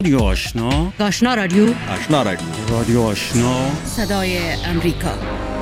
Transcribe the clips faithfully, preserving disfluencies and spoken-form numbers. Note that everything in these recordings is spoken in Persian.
رادیو آشنا، آشنا رادیو، آشنا رادیو، رادیو آشنا، صدای امریکا.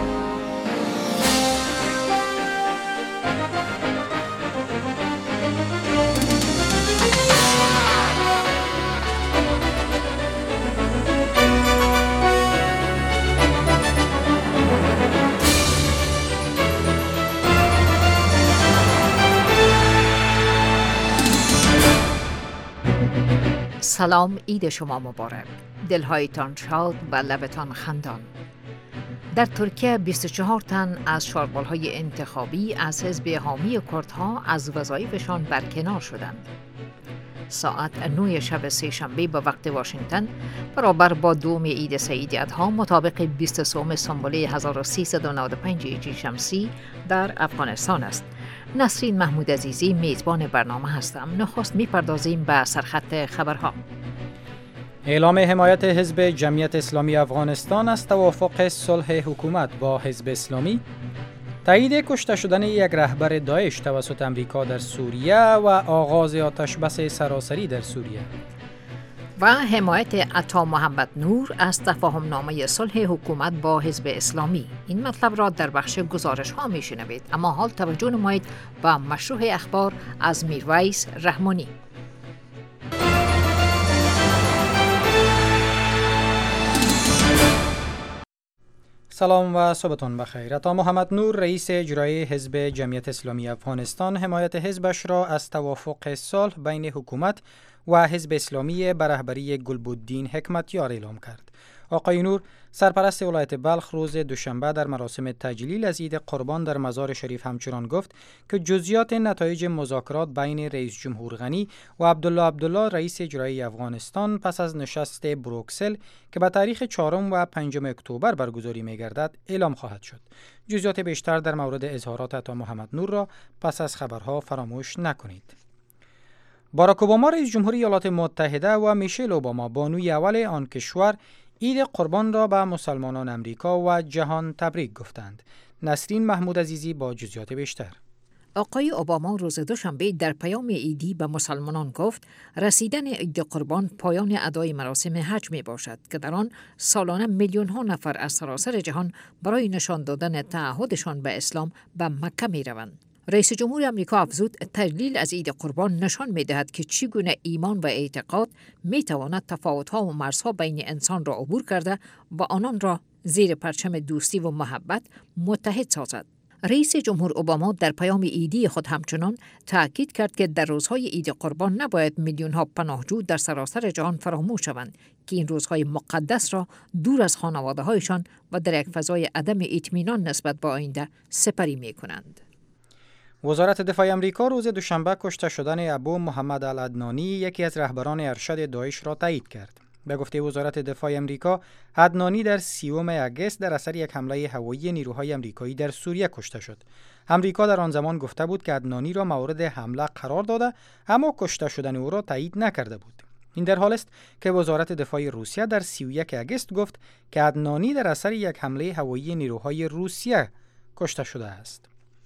سلام، عید شما مبارک. دلهایتان شاد و لبتان خندان. در ترکیه بیست و چهار تن از شاربالهای انتخابی از حزب حامی کردها از وظایفشان برکنار شدند. ساعت نه شب سه‌شنبه به وقت واشنگتن برابر با دوم عید سعید اضحی مطابق بیست و سوم سنبله هزار و سیصد و نود و پنج هجری شمسی در افغانستان است. نسرین محمود عزیزی میزبان برنامه هستم. نخست میپردازیم به سرخط خبرها. اعلام حمایت حزب جمعیت اسلامی افغانستان از توافق صلح حکومت با حزب اسلامی، تایید کشته شدن یک رهبر داعش توسط امریکا در سوریه و آغاز آتشبس سراسری در سوریه و حمایت عطا محمد نور از تفاهم نامه صلح حکومت با حزب اسلامی. این مطلب را در بخش گزارش ها می شنوید، اما حال توجه نمایید به مشروع اخبار از میرویس رحمانی. سلام و صبحتون بخیر. عطا محمد نور رئیس اجرایی حزب جمعیت اسلامی افغانستان حمایت حزبش را از توافق صلح بین حکومت و حزب اسلامی به رهبری گلبدین حکمتیار اعلام کرد. آقای نور سرپرست ولایت بلخ روز دوشنبه در مراسم تجلیل از عید قربان در مزار شریف همچنان گفت که جزئیات نتایج مذاکرات بین رئیس جمهور غنی و عبدالله عبدالله رئیس اجرایی افغانستان پس از نشست بروکسل که به تاریخ چهارم و پنجم اکتبر برگزاری می‌گردد اعلام خواهد شد. جزئیات بیشتر در مورد اظهارات عطا محمد نور را پس از خبرها فراموش نکنید. باراک اوباما رئیس جمهوری ایالات متحده و میشل اوباما بانوی اول آن کشور عید قربان را به مسلمانان امریکا و جهان تبریک گفتند. نسرین محمود عزیزی با جزئیات بیشتر. آقای اوباما روز دوشنبه در پیام عیدی به مسلمانان گفت رسیدن عید قربان پایان ادای مراسم حج می باشد که در آن سالانه میلیون ها نفر از سراسر جهان برای نشان دادن تعهدشان به اسلام به مکه می روند. رئیس جمهور آمریکا افزود تجلیل از عید قربان نشان می‌دهد که چگونه ایمان و اعتقاد می‌تواند تفاوت‌ها و مرزها بین انسان را عبور کرده و آنان را زیر پرچم دوستی و محبت متحد سازد. رئیس جمهور اوباما در پیام عیدی خود همچنان تأکید کرد که در روزهای عید قربان نباید میلیون‌ها پناهجو در سراسر جهان فراموش شوند که این روزهای مقدس را دور از خانواده‌هایشان و در یک فضای عدم اطمینان نسبت به آینده سپری می‌کنند. وزارت دفاع امریکا روز دوشنبه کشته شدن ابو محمد العدنانی یکی از رهبران ارشد داعش را تایید کرد. به گفته وزارت دفاع امریکا، عدنانی در سیوم آگوست در اثر یک حمله هوایی نیروهای امریکایی در سوریه کشته شد. امریکا در آن زمان گفته بود که عدنانی را مورد حمله قرار داده، اما کشته شدن او را تایید نکرده بود. این در حالی است که وزارت دفاع روسیه در سی و یک آگوست گفت که عدنانی در اثر یک حمله هوایی نیروهای روسیه کشته شده است.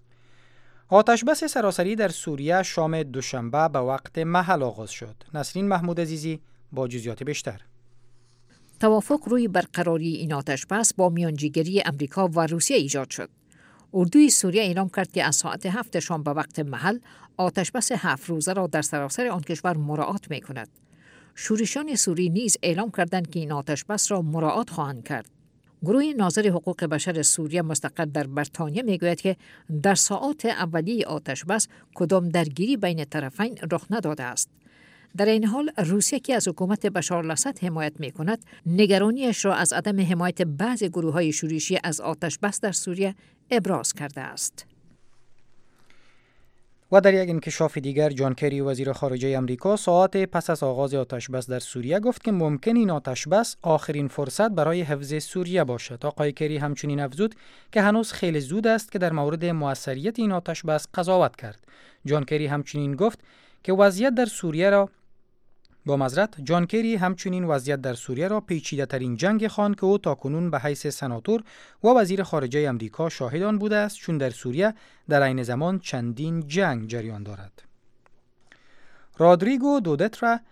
آتشبس سراسری در سوریه شام دوشنبه به وقت محل آغاز شد. نسرین محمود عزیزی با جزئیات بیشتر. توافق روی برقراری این آتشبس با میانجیگری امریکا و روسیه ایجاد شد. اردوی سوریه اعلام کرد که از ساعت هفت شام به وقت محل آتشبس هفت روزه را در سراسر آن کشور مراعات می کند. شورشیان سوری نیز اعلام کردند که این آتشبس را مراعات خواهند کرد. گروه ناظر حقوق بشر سوریه مستقر در بریتانیا میگوید که در ساعات اولیه آتشبس کدام درگیری بین طرفین رخ نداده است. در این حال روسیه که از حکومت بشار الاسد حمایت میکند، نگرانیش را از عدم حمایت بعضی گروه‌های شورشی از آتشبس در سوریه ابراز کرده است. و در یک انکشاف دیگر، جان کری وزیر خارجه امریکا ساعات پس از آغاز آتشبس در سوریه گفت که ممکن این آتشبس آخرین فرصت برای حفظ سوریه باشد. آقای کری همچنین افزود که هنوز خیلی زود است که در مورد موثریت این آتشبس قضاوت کرد. جان کری همچنین گفت که وضعیت در سوریه را با معذرت جان کری همچنین وضعیت در سوریه را پیچیده ترین جنگ خواند که او تاکنون به حیث سناتور و وزیر خارجه امریکا شاهد آن بوده است، چون در سوریه در عین زمان چندین جنگ جریان دارد. رودریگو دودترا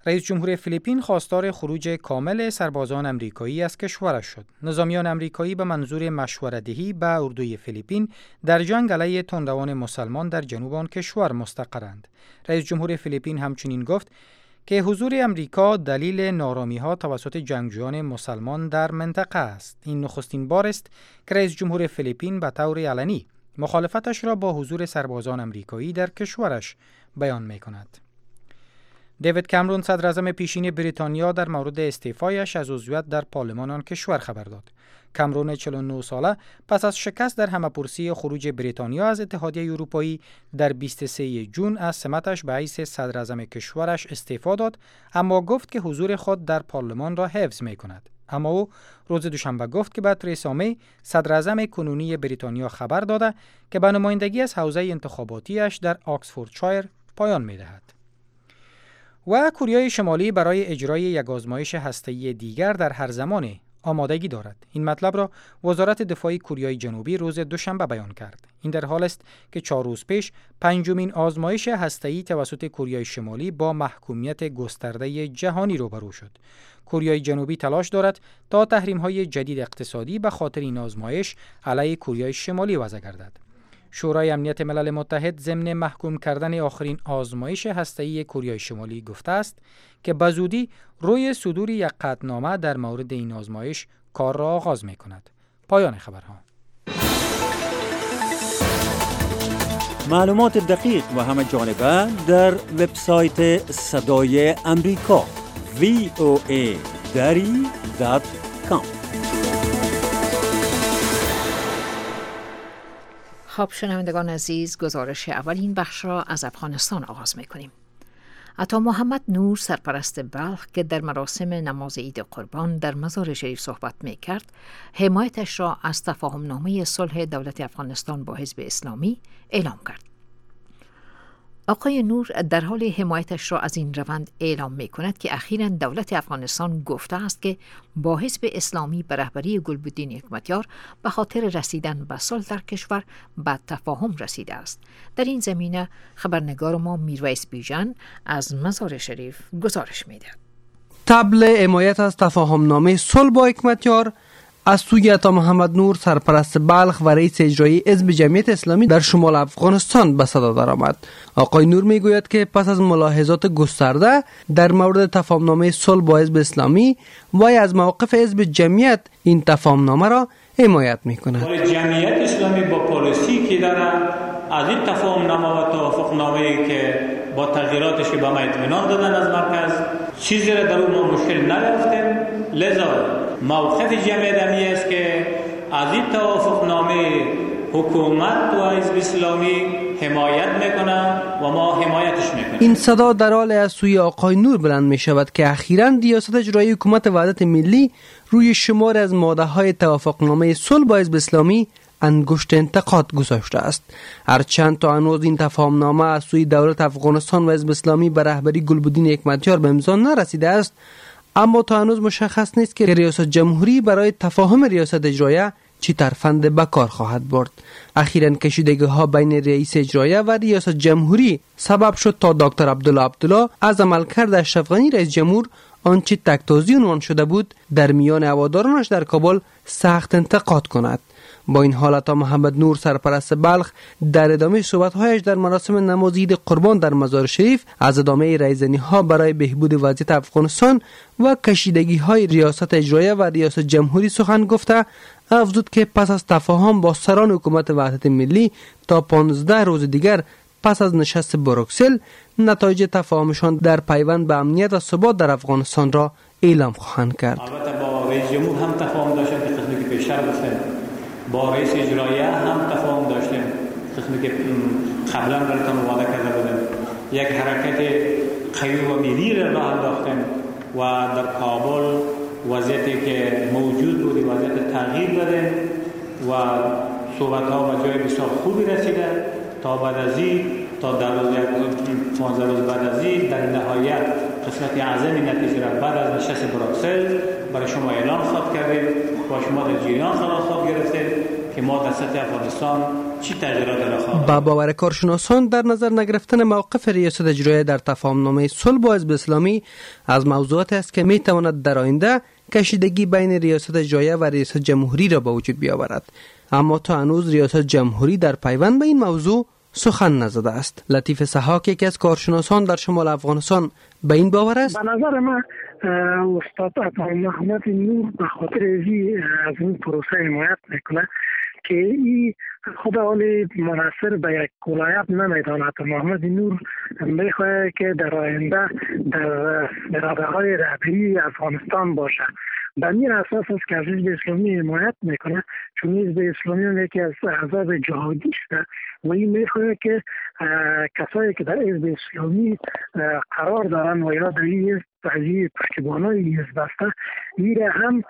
رئیس جمهور فیلیپین خواستار خروج کامل سربازان امریکایی از کشورش شد. نظامیان امریکایی به منظور مشوره‌دهی به اردوی فیلیپین در جنگ علیه تندروان مسلمان در جنوب آن کشور مستقرند. رئیس جمهور فیلیپین همچنین گفت که حضور امریکا دلیل نارامی‌ها توسط جنگجویان مسلمان در منطقه است. این نخستین بار است که رئیس جمهور فیلیپین به طور علنی مخالفتش را با حضور سربازان امریکایی در کشورش بیان می‌کند. دیوید کامرون صدر اعظم پیشین بریتانیا در مورد استعفایش از عضویت در پارلمان آن کشور خبر داد. کامرون چهل و نه ساله پس از شکست در همه‌پرسی خروج بریتانیا از اتحادیه اروپایی در بیست و سوم ژوئن از سمتش به حیث صدر اعظم کشورش استعفا داد، اما گفت که حضور خود در پارلمان را حفظ می‌کند. اما او روز دوشنبه گفت که به ترسا می صدر اعظم کنونی بریتانیا خبر داده که به نمایندگی از حوزه انتخاباتیش در آکسفوردشایر پایان می‌دهد. و کره شمالی برای اجرای یک آزمایش هسته‌ای دیگر در هر زمان آمادگی دارد. این مطلب را وزارت دفاع کره جنوبی روز دوشنبه بیان کرد. این در حال است که چهار روز پیش پنجمین آزمایش هسته‌ای توسط کره شمالی با محکومیت گسترده جهانی روبرو شد. کره جنوبی تلاش دارد تا تحریم‌های جدید اقتصادی به خاطر این آزمایش علیه کره شمالی وضع گردد. شورای امنیت ملل متحد ضمن محکوم کردن آخرین آزمایش هسته‌ای کره شمالی گفته است که به زودی روی صدور یک قطعنامه در مورد این آزمایش کار را آغاز می‌کند. پایان خبرها. معلومات دقیق و همه جانبه در وبسایت صدای امریکا وی او ای دری دات کام. خب شنوندگان عزیز، گزارش اولین بخش را از افغانستان آغاز می‌کنیم. عطا محمد نور سرپرست بلخ که در مراسم نماز عید قربان در مزار شریف صحبت می‌کرد، حمایتش را از تفاهم نامه صلح دولت افغانستان با حزب اسلامی اعلام کرد. آقای نور در حال حمایتش را از این روند اعلام می کند که اخیراً دولت افغانستان گفته است که با حزب اسلامی به رهبری گلبدین حکمتیار به خاطر رسیدن به صلح در کشور به تفاهم رسیده است. در این زمینه خبرنگار ما میرویس بیژن از مزار شریف گزارش می دهد. طبل حمایت از تفاهم نامه صلح با حکمتیار از سوی عطا محمد نور سرپرست بلخ و رئیس اجرایی حزب جمعیت اسلامی در شمال افغانستان به صدا درآمد. آقای نور میگوید که پس از ملاحظات گسترده در مورد تفاهمنامه صلح با حزب اسلامی و از موقف حزب جمعیت این تفاهمنامه را حمایت میکند. جمعیت اسلامی با پالیسی که داره از این تفاهمنامه و توافقنامه‌ای که با تغییراتش به ما اطمینان دادن از مرکز چیزی را در اون مشکل نیافتیم، لذا موقف جمعیت امی است که از این توافقنامه حکومت و حزب اسلامی حمایت میکنه و ما حمایتش میکنیم. این صدا در حال از سوی آقای نور بلند می شود که اخیراً ریاست اجرایی حکومت وحدت ملی روی شمار از ماده های توافقنامه صلح با حزب اسلامی انگشت انتقاد گذاشته است. هرچند تا هنوز این تفاهمنامه از سوی دولت افغانستان و حزب اسلامی به رهبری گلبدین حکمتیار به امضا نرسیده است، اما تا هنوز مشخص نیست که ریاست جمهوری برای تفاهم ریاست اجرایی چی ترفند به کار خواهد برد. اخیراً کشیدگی ها بین رئیس اجرایی و ریاست جمهوری سبب شد تا دکتر عبدالله عبدالله از عملکرد اشرف غنی رئیس جمهور آنچه تک‌تازی عنوان شده بود در میان هوادارانش در کابل سخت انتقاد کند. با این حالت محمد نور سرپرست بلخ در ادامه صحبت‌هایش در مراسم نماز عید قربان در مزار شریف از ادامه رایزنی‌ها برای بهبود وضعیت افغانستان و کشیدگی‌های ریاست اجرایی و ریاست جمهوری سخن گفته، افزود که پس از تفاهم با سران حکومت وحدت ملی تا پانزده روز دیگر پس از نشست بروکسل نتایج تفاهمشان در پیوند به امنیت و ثبات در افغانستان را اعلام خواهند کرد. البته با رئیس جمهور هم تفاهم داشتیم که قسمی که پیشتر گفتیم، با رئیس اجرایی هم تفاهم داشتیم قسمی که قبلا براتون وعده کرده بودیم. یک حرکت قوی و ملی را راه انداختیم و در کابل وضعیتی که موجود بود وضعیت تغییر دادیم و صحبت‌ها به جای بسیار خوبی رسیده. تا بعد از این تا در روز پانزده روز بعد از این در نهایت قسمت اعظم نتیجه را بعد از نشست بروکسل برای شما اعلام خواهد کردیم و شما در جریان قرار خواهد گرفتید که ما در سطح افغانستان چی تغییرات را خواهد؟ با باور کارشناسان در نظر نگرفتن موقف ریاست اجرایی در تفاهمنامه صلح با حزب اسلامی از موضوعات است که می تواند در آینده کشیدگی بین ریاست اجرایی و ریاست جمهوری را به وجود بیاورد. اما تا هنوز ریاست جمهوری در پیوند به این موضوع سخن نزده است. لطیف سحاک یکی از کارشناسان در شمال افغانستان به این باور است. به نظر من استاد عطا محمد نور به خاطر ازی از این پروسه حمایت میکنه که این خود حالی منحصر به یک ولایت نمیداند. عطا محمد نور میخواهد که در آینده در راده‌های رهبری افغانستان باشه. به این اساس است که از حزب اسلامی حمایت میکنه، چون حزب اسلامی یکی از احزاب جهادی است و این میخواهد که کسایی که در حزب اسلامی قرار دارن و یا در این حزب پشتیبانای حزب هستند میره هم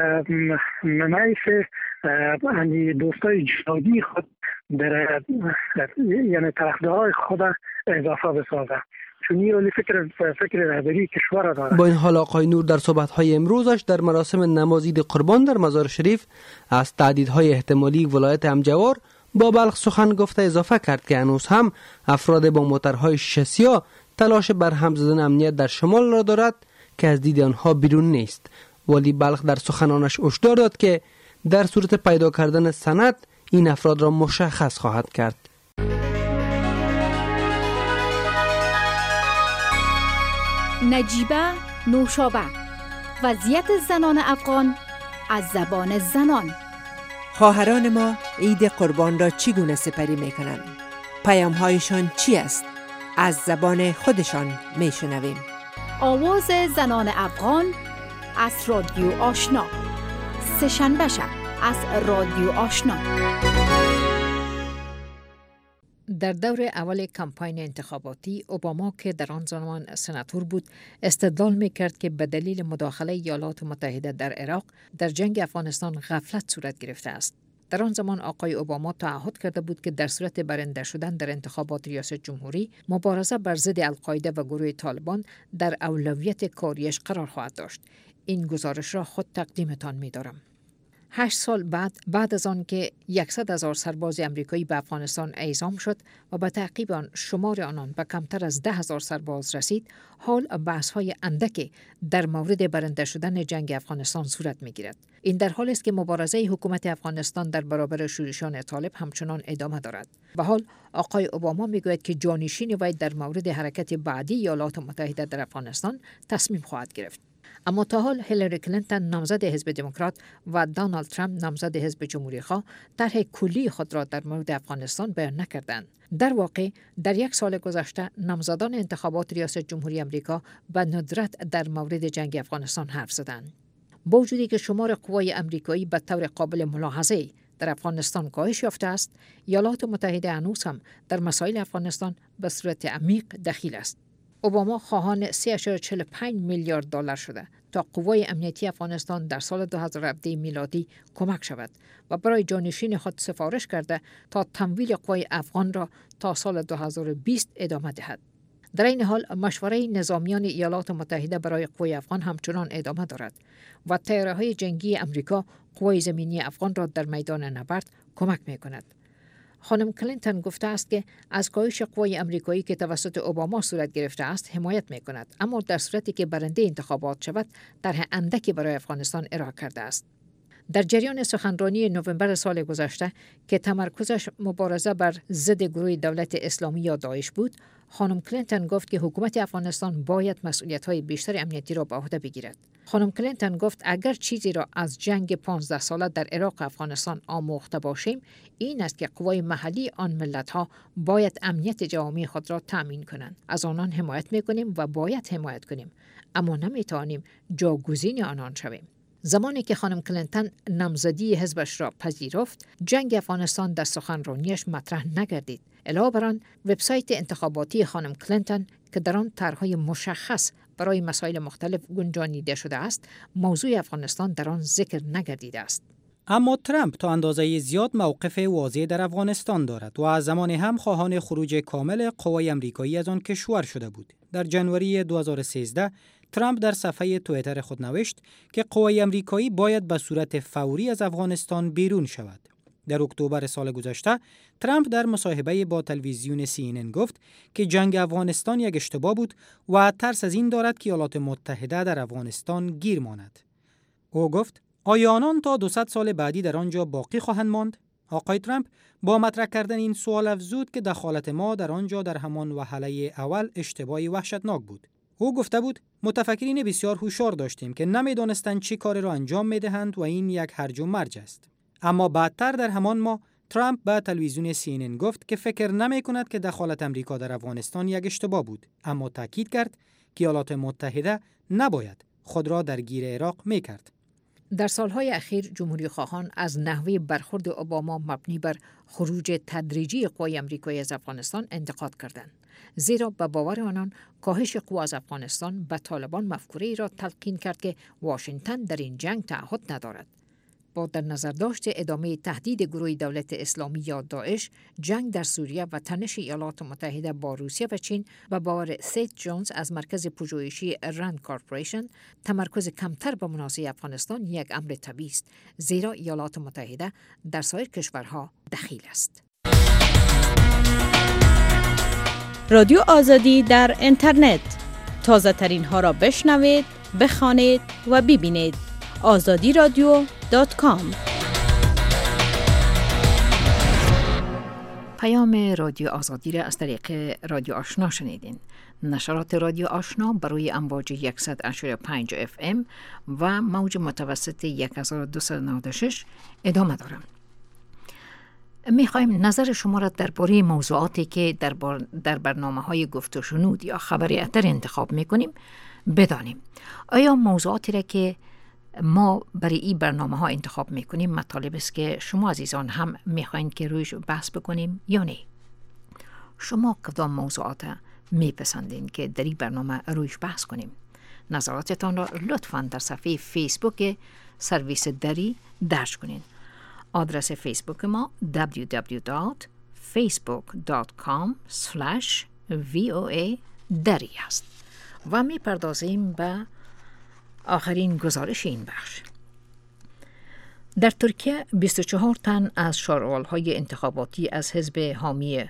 نمایش یعنی دوستای جهادی خود در یعنی طرفدارای خود اضافه بسازه، چون این فکر فکر رهبری کشور داره. با این حال آقای نور در صحبت‌های امروزش در مراسم نماز عید قربان در مزار شریف از تعدیدهای احتمالی ولایت همجوار با بلخ سخن گفته اضافه کرد که هنوز هم افراد با موترهای شیشه سیاه تلاش بر هم زدن امنیت در شمال را دارد که از دید آنها بیرون نیست. ولی بلخ در سخنانش هشدار داد که در صورت پیدا کردن سند این افراد را مشخص خواهد کرد. نجیبه نوشابه، وضعیت زنان افغان از زبان زنان. خواهران ما عید قربان را چگونه سپری می کنند؟ پیام‌هایشان چی است؟ از زبان خودشان می شنویم. آواز زنان افغان از رادیو آشنا، سه‌شنبه شب از رادیو آشنا. در دور اول کمپاین انتخاباتی اوباما که در آن زمان سناتور بود استدلال می‌کرد که به دلیل مداخله ایالات متحده در عراق در جنگ افغانستان غفلت صورت گرفته است. در آن زمان آقای اوباما تعهد کرده بود که در صورت برنده شدن در انتخابات ریاست جمهوری مبارزه بر ضد القاعده و گروه طالبان در اولویت کاریش قرار خواهد داشت. این گزارش را خود تقدیمتان می‌دارم. هشت سال بعد بعد از آن که صد هزار سرباز امریکایی به افغانستان اعزام شد و به تعقیب آن شمار آنان به کمتر از ده هزار سرباز رسید، حال بحث‌های اندکی در مورد برنده شدن جنگ افغانستان صورت می‌گیرد. این در حالی است که مبارزه حکومت افغانستان در برابر شورشیان طالب همچنان ادامه دارد. به حال آقای اوباما میگوید که جانشین وی در مورد حرکت بعدی ایالات متحده در افغانستان تصمیم خواهد گرفت. اما تا حال هیلاری کلینتون نامزد حزب دموکرات و دونالد ترامپ نامزد حزب جمهوری‌خواه طرح کلی خود را در مورد افغانستان بیان نکردند. در واقع در یک سال گذشته نامزدان انتخابات ریاست جمهوری آمریکا به ندرت در مورد جنگ افغانستان حرف زدند. با وجودی که شمار قوای آمریکایی به طور قابل ملاحظه در افغانستان کاهش یافته است، ایالات متحده هنوز هم در مسائل افغانستان به صورت عمیق دخیل است. اوباما خواهان سه ممیز چهل و پنج میلیارد دلار شده تا قوای امنیتی افغانستان در سال دو هزار و هفده میلادی کمک شود و برای جانشین خود سفارش کرده تا تمویل قوای افغان را تا سال دو هزار و بیست ادامه دهد. در این حال مشوره نظامیان ایالات متحده برای قوای افغان همچنان ادامه دارد و طیاره‌های جنگی امریکا قوای زمینی افغان را در میدان نبرد کمک می‌کند. خانم کلینتون گفته است که از کاهش قوای آمریکایی که توسط اوباما صورت گرفته است حمایت می‌کند، اما در صورتی که برنده انتخابات شود طرح اندکی برای افغانستان ارائه کرده است. در جریان سخنرانی نوامبر سال گذشته که تمرکزش مبارزه بر ضد گروه دولت اسلامی یا داعش بود، خانم کلینتون گفت که حکومت افغانستان باید مسئولیت‌های بیشتر امنیتی را به عهده بگیرد. خانم کلینتون گفت اگر چیزی را از جنگ پانزده ساله در عراق و افغانستان آموخته باشیم، این است که قوای محلی آن ملت‌ها باید امنیت جوامع خود را تأمین کنند. از آنان حمایت می‌کنیم و باید حمایت کنیم، اما نمی‌توانیم جاگزین آنان شویم. زمانی که خانم کلینتون نامزدی حزبش را پذیرفت، جنگ افغانستان در سخنرانیش مطرح نگردید. علاوه بر آن، وبسایت انتخاباتی خانم کلینتون که در آن طرح‌های مشخص برای مسائل مختلف گنجانیده شده است، موضوع افغانستان در آن ذکر نگردیده است. اما ترامپ تا اندازه زیاد موقف واضح در افغانستان دارد و از زمان هم خواهان خروج کامل قوای آمریکایی از آن کشور شده بود. در ژانویه دو هزار و سیزده ترامپ در صفحه توییتر خود نوشت که قوای آمریکایی باید به صورت فوری از افغانستان بیرون شود. در اکتبر سال گذشته ترامپ در مصاحبه با تلویزیون سی ان ان گفت که جنگ افغانستان یک اشتباه بود و ترس از این دارد که ایالات متحده در افغانستان گیر ماند. او گفت آیا آنان تا دویست سال بعدی در آنجا باقی خواهند ماند؟ آقای ترامپ با مطرح کردن این سوال افزود که دخالت ما در آنجا در همان وهله اول اشتباهی وحشتناک بود. او گفته بود متفکرین بسیار هوشیار داشتیم که نمیدانستند چی کاری را انجام میدهند و این یک هرج و مرج است. اما بعدتر در همان ماه ترامپ به تلویزیون سی ان ان گفت که فکر نمی کند که دخالت امریکا در افغانستان یک اشتباه بود، اما تاکید کرد که ایالات متحده نباید خود را درگیر عراق میکرد. در سالهای اخیر جمهوری خواهان از نحوه برخورد اوباما مبنی بر خروج تدریجی قوای آمریکایی از افغانستان انتقاد کردند، زیرا به باور آنان کاهش قوا از افغانستان به طالبان مفکوره‌ای را تلقین کرد که واشنگتن در این جنگ تعهد ندارد. با در نظر داشت ادامه تهدید گروه دولت اسلامی یا داعش، جنگ در سوریه و تنش ایالات متحده با روسیه و چین، به باور سید جونز از مرکز پژوهشی رند کارپوریشن، تمرکز کمتر به منازعه افغانستان یک امر طبیعی است، زیرا ایالات متحده در سایر کشورها دخیل است. رادیو آزادی در اینترنت، تازه ترین ها را بشنوید، بخوانید و ببینید. آزادی رادیو دات کام. پیام رادیو آزادی را از طریق رادیو آشنا شنیدین. نشرات رادیو آشنا برای امواج صد و هشتاد و پنج اف ام و موج متوسط هزار و دویست و نود و شش ادامه دارم. میخوایم نظر شما را درباره موضوعاتی که در, بار در برنامه های گفت و شنود یا خبری اتر انتخاب میکنیم بدانیم. آیا موضوعاتی را که ما برای این برنامه ها انتخاب میکنیم مطالب است که شما عزیزان هم میخواین که رویش بحث بکنیم یا نه؟ شما کدام موضوعات میپسندین که در این برنامه رویش بحث کنیم؟ نظراتتان را لطفاً در صفحه فیسبوک سرویس دری درج کنین. آدرس فیسبوک ما دبلیو دبلیو دبلیو دات فیسبوک دات کام اسلش وی او ای دری است. و میپردازیم به آخرین گزارش این بخش. در ترکیه بیست و چهار تن از شاروال‌های انتخاباتی از حزب حامی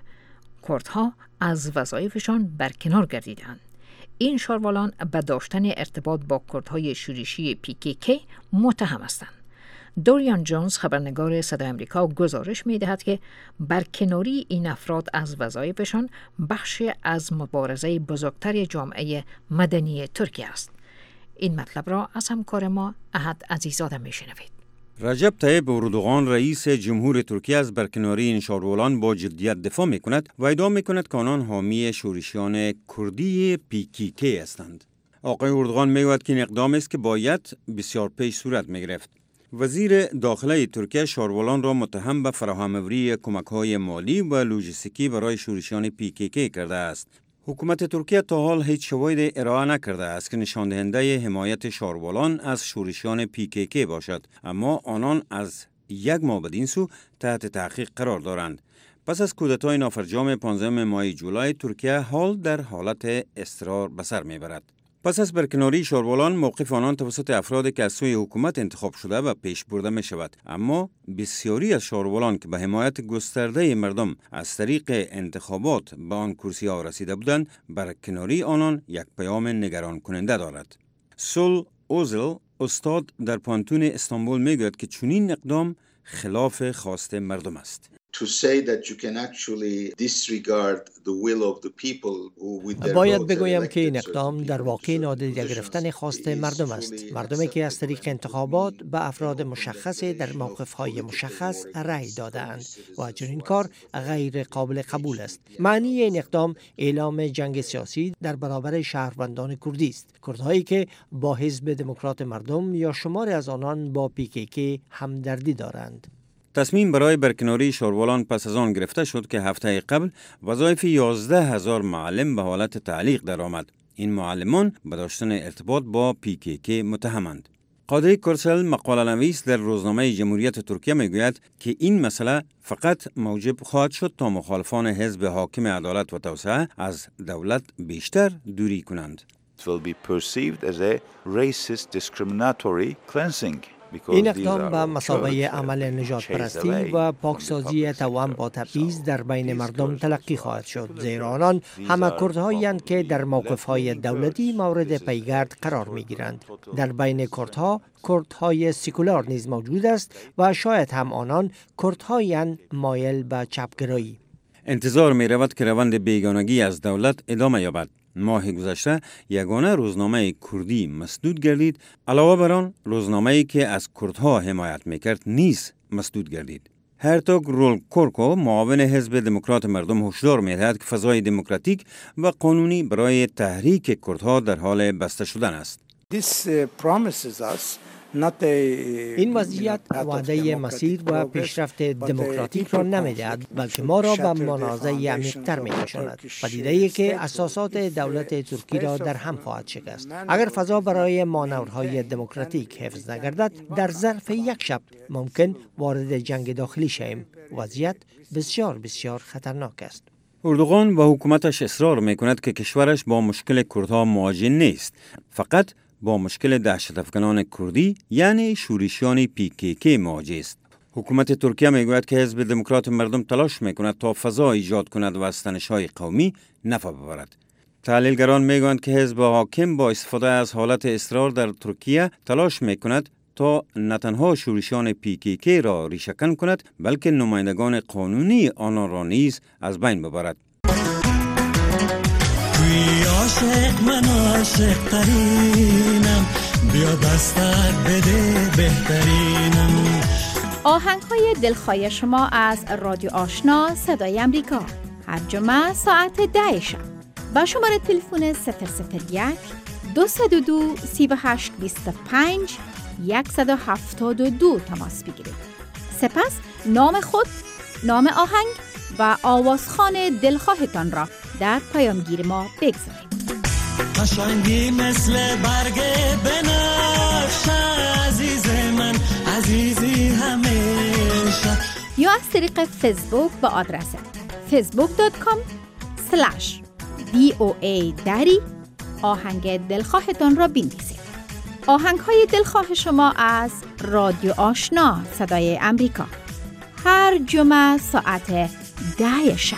کردها از وظایفشان برکنار گردیدند. این شاروالان به داشتن ارتباط با کردهای شورشی پی کی کی متهم هستند. دوریان جونز خبرنگار صدای آمریکا گزارش می‌دهد که برکناری این افراد از وظایفشان بخش از مبارزه بزرگتر جامعه مدنی ترکیه است. این مطلب را از همکار ما احد عزیزاده میشنوید. رجب طیب اردوغان رئیس جمهور ترکیه از برکناری این شاروالان با جدیت دفاع می کند و ادعا می کند که آنان حامی شورشیان کردی پی کی کی هستند. آقای اردوغان می گوید که این اقدام است که باید بسیار پیش صورت می گرفت. وزیر داخله ترکیه شاروالان را متهم به فراهم‌آوری کمک‌های مالی و لوجستیکی برای شورشیان پی کی کی کرده است. حکومت ترکیه تا حال هیچ شواهد ارائه نکرده است که نشان دهنده حمایت شاروالان از شورشیان پی کی کی باشد، اما آنان از یک ماه بدین سو تحت تحقیق قرار دارند. پس از کودتای نافرجام پانزدهم ماه جولای، ترکیه حال در حالت اضطرار به سر میبرد. پس از برکناری شاروالان، موقف آنان توسط افرادی که از سوی حکومت انتخاب شده و پیش برده می شود. اما بسیاری از شاروالان که به حمایت گسترده مردم از طریق انتخابات به آن کرسی ها رسیده بودند، برکناری آنان یک پیام نگران کننده دارد. سول اوزل، استاد در پانتون استانبول، می گوید که چنین اقدام خلاف خواست مردم است. To say that you can actually disregard the will of the people who with their باید بگویم که این اقدام در واقع نادیده گرفتن خواست مردم است. مردمی که از طریق انتخابات به افراد مشخص در موقف‌های مشخص رأی داده‌اند و چنین کار غیر قابل قبول است. معنی این اقدام اعلام جنگ سیاسی در برابر شهروندان کردی است. کردهایی که با حزب دموکرات مردم یا شماری از آنان با پی کی کی همدردی دارند. تصمیم برای برکناری شاروالان پس از آن گرفته شد که هفته قبل وظایف یازده هزار معلم به حالت تعلیق درآمد. این معلمان به داشتن ارتباط با پی کی کی متهمند. قادری کورسل، مقاله نویس در روزنامه جمهوریت ترکیه، میگوید که این مسئله فقط موجب خواهد شد تا مخالفان حزب حاکم عدالت و توسعه از دولت بیشتر دوری کنند. It will be perceived as a racist discriminatory cleansing. این اقدام به مثابه عمل نجات پرستی و پاکسازی توأم با تبعیض در بین مردم تلقی خواهد شد، زیرا آنان همه کردهایی اند که در موقف‌های دولتی مورد پیگرد قرار می‌گیرند. در بین کردها کردهای سکولار نیز موجود است و شاید هم آنان کردهایی اند مایل به چپگرایی. انتظار می رود که روند بیگانگی از دولت ادامه یابد. ماه گذشته یگانه روزنامه کردی مسدود گردید، علاوه بر آن روزنامه‌ای که از کردها حمایت میکرد نیز مسدود گردید. هرتوگ رول کورکو معاون حزب دموکرات مردم هشدار می‌دهد که فضای دموکراتیک و قانونی برای تحریک کردها در حال بسته شدن است. This uh, promises us این وضعیت وعده مسیر و پیشرفت دموکراتیک را نمی‌دهد، بلکه ما را به منازعه عمیق‌تر می‌کشاند. پدیده‌ای که اساسات دولت ترکی را در هم خواهد شکست. اگر فضا برای مانورهای دموکراتیک حفظ نگردد، در ظرف یک شب ممکن وارد جنگ داخلی شویم. وضعیت بسیار بسیار خطرناک است. اردوغان و حکومتش اصرار می‌کند که کشورش با مشکل کردها مواجه نیست، فقط با مشکل دهشت افکنان کردی یعنی شورشیان پی کی کی مواجه است. حکومت ترکیه میگوید که حزب دموکرات مردم تلاش میکند تا فضا ایجاد کند و از تنش‌های قومی نفع ببرد. تحلیلگران میگویند که حزب حاکم با استفاده از حالت اصرار در ترکیه تلاش میکند تا نه تنها شورشیان پی کی کی را ریشه‌کن کند، بلکه نمایندگان قانونی آنان را نیز از بین ببرد. توی عاشق من عاشق ترینم، بیا دستک بده بهترینم. آهنگ های دلخواه شما از رادیو آشنا صدای امریکا هر جمعه ساعت ده شب با شماره تلفن صفر صفر یک دو صفر دو سه هشت دو پنج صفر یک هفت دو تماس بگیرید. سپس نام خود، نام آهنگ و آوازخوان دلخواهتان را در پیامگیر ما بگذارید. قشنگی مثل برگ بنفشه عزیز من، عزیزی همیشه. یا از طریق فیسبوک با آدرس فیسبوک دات کام اسلش دی او ای دری آهنگ دلخواهتان را بنویسید. آهنگ های دلخواه شما از رادیو آشنا صدای امریکا هر جمعه ساعت ده شب.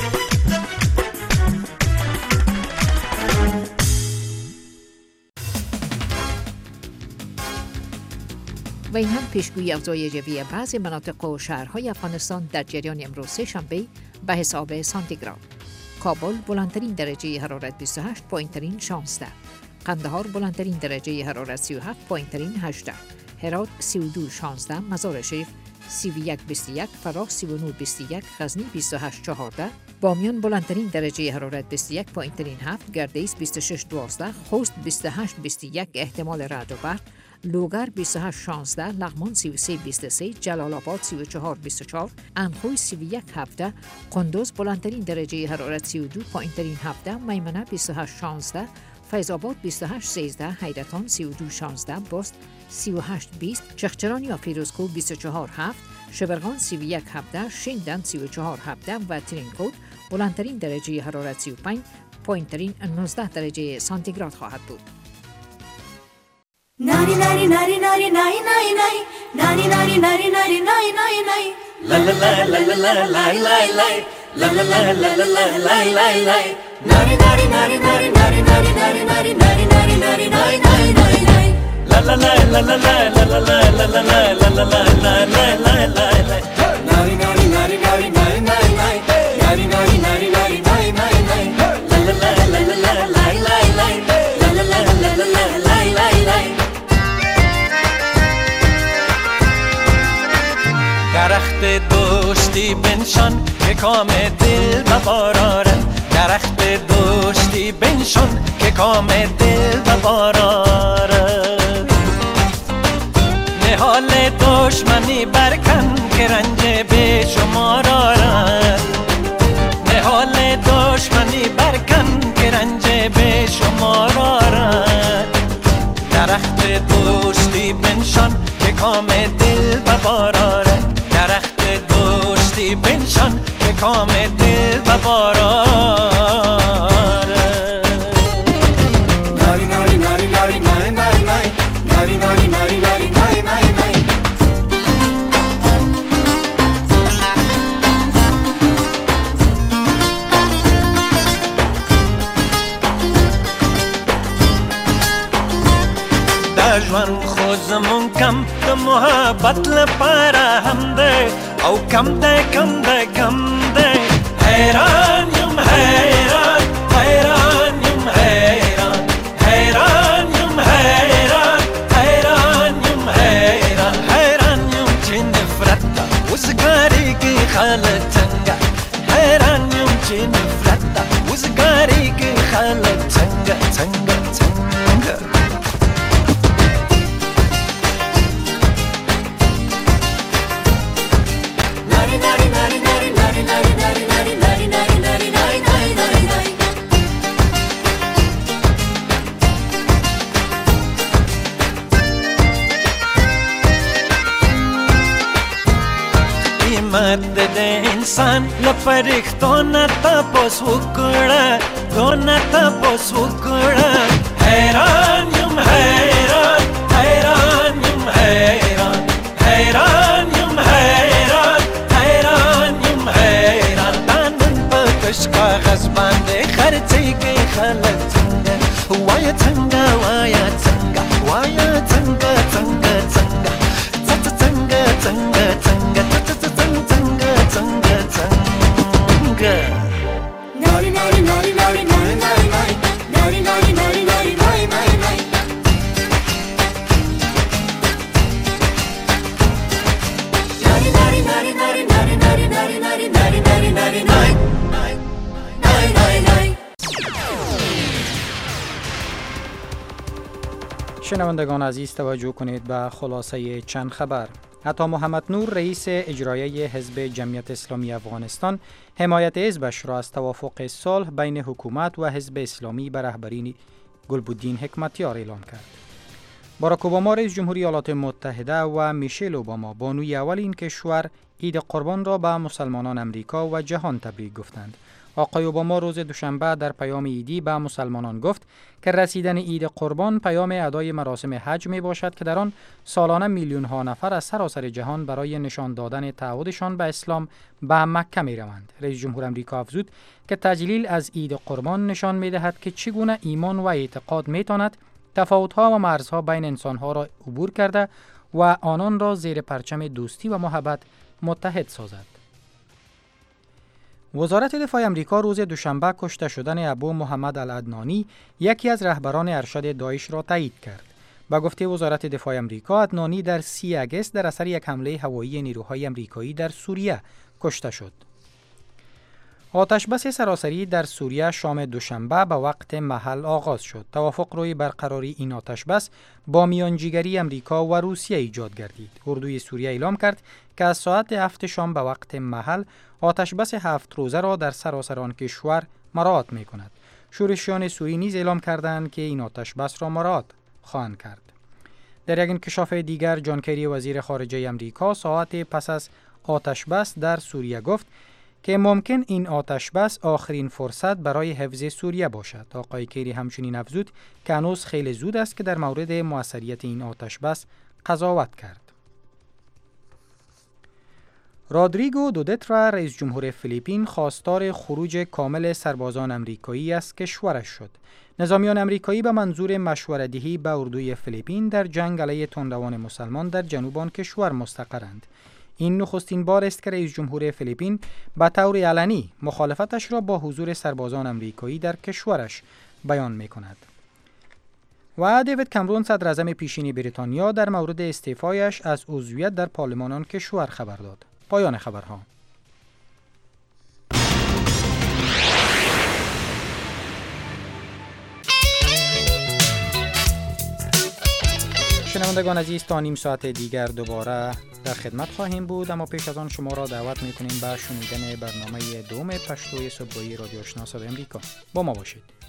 و این هم پیشگویی افزایش جوی بعضی مناطق و شهرهای افغانستان در جریان امروز سه شنبه به حساب سانتیگراد. کابل بلندترین درجه حرارت بیست و هشت پایین ترین شانزده، قندهار بلندترین درجه حرارت سی و هفت پایین ترین هجده، هرات سی و دو شانزده، مزار شریف سی و یک بیست و یک، فراه سی و نه بیست و یک، غزنی بیست و هشت چهارده، بامیان بلندترین درجه حرارت بیست و یک پایین ترین هفت، گردیس بیست و شش دوازده، خوست بیست و هشت بیست و یک احتمال رعد و برق، لوگر بیست و هشت شانزده، لغمان سی و سه بیست و سه، جلال آباد سی و چهار بیست و چهار، اندخوی سی و یک هفده، قندوز بلندترین درجه حرارت سی و دو پایین ترین هفده، میمنه بیست و هشت شانزده، فیض آباد بیست و هشت سیزده، حیرتان سی و دو شانزده، بست سی و هشت بیست، چخچران یا فیروزکوه بیست و چهار هفت، شبرغان سی و یک هفده، شینڈن سی و چهار هفده و ترینکوت بلندترین درجه حرارت سی و پنج پایین ترین نوزده درجه سانتیگراد خواهد بود. Nari nari nari nari nari nari nari nari nari nari nari nari nari nari la la la la la la la la la la la la la la la la la la nari nari nari nari nari nari nari nari nari nari nari nari nari nari la la la la la la la la la la la la la la la la la la la nari nari nari nari nari nari nari nari nari nari nari nari nari la la la la la la la la la la la la la la la la la درخت دوستی بنشان که کام دل ببارارد، درخت دوستی بنشان که کام دل ببارارد. نهال دشمنی برکن که رنج به شمار آرد، نهال دشمنی برکن که رنج به شمار آرد. درخت دوستی بنشان که کام دل ببارارد، درخت دوستی بنشان که کام دل ببارارد. ناری ناری ناری ناری ناری ناری ناری ناری ناری ناری ناری ناری ناری خوزمون کم ده محبت لپاره هم ده او کم ده کم ده کم ده حیران یم حیران حیران یم حیران حیران یم حیران حیران یم حیران حیران یم چه نفرت ده وزگاری که خالق تنگه حیران یم چه نفرت ده وزگاری که خالق تنگه تنگه تنگه مرد انسان لپریختونه تپوس وکړه دونه تپوس وکړه حیران یم حیران حیران یم حیران حیران یم حیران حیران یم حیران دانن په کش کاغذ باندې خرڅېږي خلک څنګه وایه څنګه وایه څنګه وایه څنګه څنګه څنګه څنګه څنګه څنګه څنګه Nari nari nari nari nari nari nari nari nari nari nari nari nari nari Nari nari nari nari nari nari nari nari nari nari nari nari nari nari nari شنوندگان عزیز توجه کنید به خلاصه چند خبر. عطا محمد نور رئیس اجرایی حزب جمعیت اسلامی افغانستان حمایت حزبش را از توافق صلح بین حکومت و حزب اسلامی به رهبری گلبدین حکمتیار اعلام کرد. باراک اوباما رئیس جمهوری ایالات متحده و میشل اوباما بانوی اول این کشور عید قربان را به مسلمانان امریکا و جهان تبریک گفتند. آقای اوباما روز دوشنبه در پیام عیدی به مسلمانان گفت که رسیدن عید قربان پیام ادای مراسم حج می باشد که در آن سالانه میلیون ها نفر از سراسر جهان برای نشان دادن تعهدشان به اسلام به مکه می روند. رئیس جمهور آمریکا افزود که تجلیل از عید قربان نشان می دهد که چگونه ایمان و اعتقاد می تواند تفاوت‌ها و مرزها بین انسان‌ها را عبور کرده و آنان را زیر پرچم دوستی و محبت متحد سازد. وزارت دفاع آمریکا روز دوشنبه کشته شدن ابو محمد العدنانی یکی از رهبران ارشد داعش را تایید کرد. با گفته وزارت دفاع آمریکا، عدنانی در سی آگوست در اثر یک حمله هوایی نیروهای آمریکایی در سوریه کشته شد. آتشبس سراسری در سوریه شام دوشنبه به وقت محل آغاز شد. توافق روی برقراری این آتشبس با میانجیگری آمریکا و روسیه ایجاد گردید. اردوی سوریه اعلام کرد که از ساعت هفت شام به وقت محل آتشبس هفت روزه را در سراسر آن کشور مراعات می کند. شورشیان سوری نیز اعلام کردند که این آتشبس را مراعات خواهند کرد. در یک انکشاف دیگر، جان کری وزیر خارجه آمریکا ساعت پس از آتشبس در سوریه گفت که ممکن این آتشبس آخرین فرصت برای حفظ سوریه باشد. آقای کری همچنین افزود که هنوز خیلی زود است که در مورد موثریت این آتشبس قضاوت کرد. رودریگو دوترته رئیس جمهور فیلیپین خواستار خروج کامل سربازان آمریکایی از کشورش شد. نظامیان آمریکایی به منظور مشوره‌دهی به اردوی فیلیپین در جنگ علیه تندروان مسلمان در جنوب آن کشور مستقرند. این نخستین بار است که رئیس جمهور فیلیپین به طور علنی مخالفتش را با حضور سربازان آمریکایی در کشورش بیان می‌کند. و دیوید کامرون صدر اعظم پیشین بریتانیا در مورد استعفایش از عضویت در پارلمان آن کشور خبر داد. پایان خبرها. شنوندگان عزیز، تا نیم ساعت دیگر دوباره در خدمت خواهیم بود، اما پیش از آن شما را دعوت می‌کنیم به شنیدن برنامه دوم پشتوی صبحگاهی رادیو آشنا صدای آمریکا. با ما باشید.